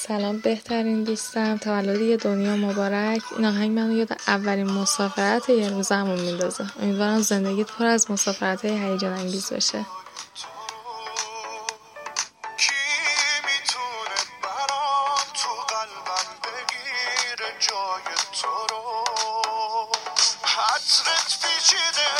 سلام بهترین دوستم، تولد یه دنیا مبارک. این آهنگ منو یاد اولین مسافرت یه روزمون میندازه. امیدوارم زندگیت پر از مسافرت‌های هیجان انگیز باشه. حسرت پیچیده